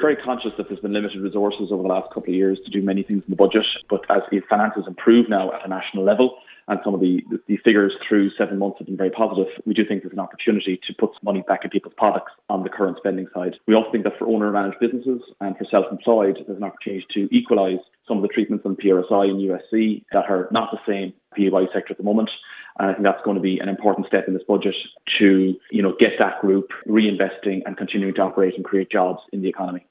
very conscious that there's been limited resources over the last couple of years to do many things in the budget, but as finances improve now at a national level, and some of the figures through 7 months have been very positive, we do think there's an opportunity to put some money back in people's pockets on the current spending side. We also think that for owner-managed businesses and for self-employed, there's an opportunity to equalise some of the treatments on PRSI and USC that are not the same PAYE sector at the moment. And I think that's going to be an important step in this budget to, get that group reinvesting and continuing to operate and create jobs in the economy.